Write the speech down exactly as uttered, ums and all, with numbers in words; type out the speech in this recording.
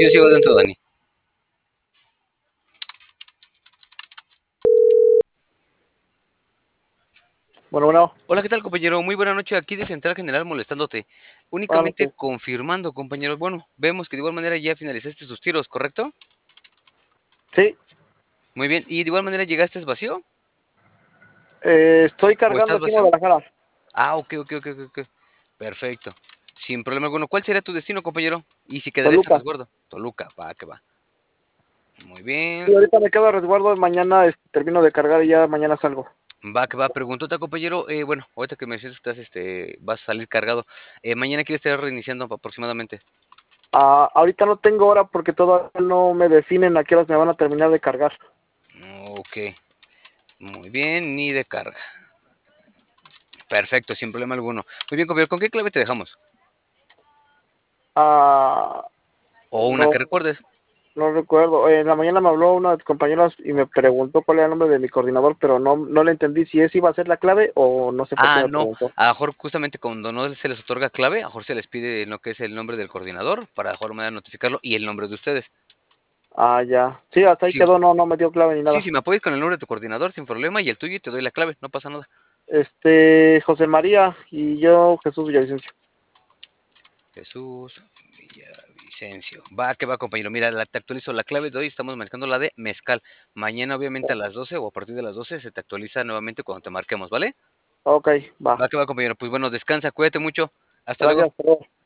sí, yo sigo dentro, Dani. Bueno, bueno. Hola, ¿qué tal, compañero? Muy buena noche, aquí de Central General molestándote. Buenas Únicamente noches. confirmando, compañero. Bueno, vemos que de igual manera ya finalizaste tus tiros, ¿correcto? Sí, Muy bien. ¿Y de igual manera llegaste vacío? eh, estoy ¿O cargando estás aquí en vacío? Guadalajara. Ah, ok, ok, ok, ok. ok. Perfecto. Sin problema alguno. ¿Cuál sería tu destino, compañero? Y si quedarías a Toluca. resguardo. Toluca, va, que va. Muy Sí, bien. ahorita me quedo a resguardo. Mañana este, termino de cargar y ya mañana salgo. Va, que va. Preguntota, compañero. Eh, bueno, ahorita que me decías que estás, este, vas a salir cargado. Eh, mañana quieres estar reiniciando aproximadamente. Ah, ahorita no tengo hora porque todavía no me definen a qué horas me van a terminar de cargar. Ok. Muy bien, ni de carga. Perfecto, sin problema alguno. Muy bien, compañero, ¿con qué clave te dejamos? Ah, O una no, que recuerdes. no recuerdo. En la mañana me habló una de tus compañeras y me preguntó cuál era el nombre de mi coordinador, pero no, no le entendí si esa iba a ser la clave o no sé por qué Ah, me no, preguntó. a lo mejor justamente cuando no se les otorga clave, a lo mejor se les pide lo que es el nombre del coordinador para a lo mejor manera notificarlo y el nombre de ustedes. Ah, ya. Sí, hasta ahí Sí, quedó, no, no me dio clave ni sí, nada. si me apoyas con el nombre de tu coordinador sin problema y el tuyo y te doy la clave, no pasa nada. Este, José María y yo, Jesús Villavicencio. Jesús Villavicencio. Va, que va, compañero. Mira, la, te actualizo la clave de hoy. Estamos marcando la de mezcal. Mañana, obviamente, a las doce o a partir de las doce se te actualiza nuevamente cuando te marquemos, ¿vale? Ok, va. Va, que va, compañero. Pues bueno, descansa, cuídate mucho. Hasta luego. Gracias. Hasta luego.